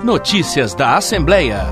Notícias da Assembleia.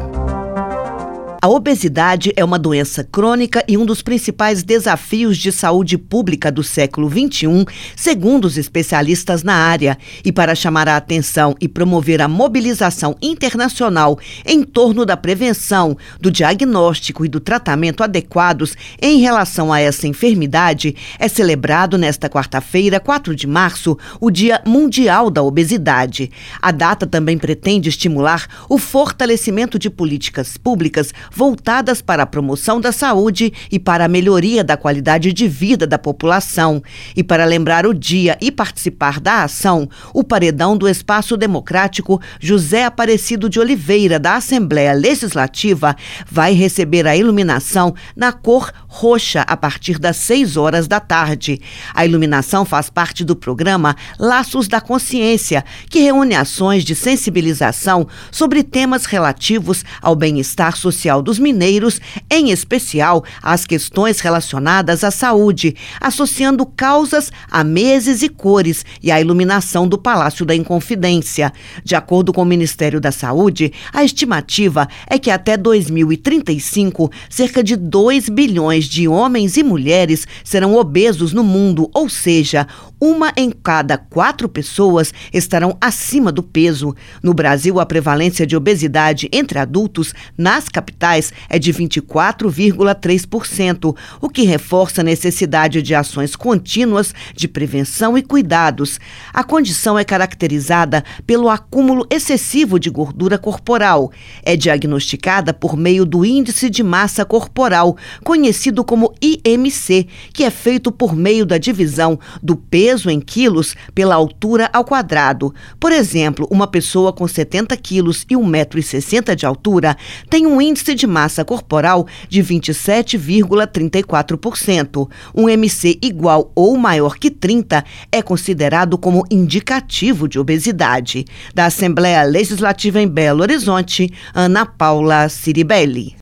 A obesidade é uma doença crônica e um dos principais desafios de saúde pública do século XXI, segundo os especialistas na área. E para chamar a atenção e promover a mobilização internacional em torno da prevenção, do diagnóstico e do tratamento adequados em relação a essa enfermidade, é celebrado nesta quarta-feira, 4 de março, o Dia Mundial da Obesidade. A data também pretende estimular o fortalecimento de políticas públicas voltadas para a promoção da saúde e para a melhoria da qualidade de vida da população. E para lembrar o dia e participar da ação, o paredão do Espaço Democrático José Aparecido de Oliveira, da Assembleia Legislativa, vai receber a iluminação na cor roxa a partir das 6 horas da tarde. A iluminação faz parte do programa Laços da Consciência, que reúne ações de sensibilização sobre temas relativos ao bem-estar social dos mineiros, em especial as questões relacionadas à saúde, associando causas a meses e cores e a iluminação do Palácio da Inconfidência. De acordo com o Ministério da Saúde, a estimativa é que até 2035, cerca de 2 bilhões de homens e mulheres serão obesos no mundo, ou seja, 1 em cada 4 pessoas estarão acima do peso. No Brasil, a prevalência de obesidade entre adultos nas capitais é de 24,3%, o que reforça a necessidade de ações contínuas de prevenção e cuidados. A condição é caracterizada pelo acúmulo excessivo de gordura corporal. É diagnosticada por meio do Índice de Massa Corporal, conhecido como IMC, que é feito por meio da divisão do peso em quilos pela altura ao quadrado. Por exemplo, uma pessoa com 70 quilos e 1,60 m de altura tem um índice de massa corporal de 27,34%. Um MC igual ou maior que 30 é considerado como indicativo de obesidade. Da Assembleia Legislativa em Belo Horizonte, Ana Paula Ciribelli.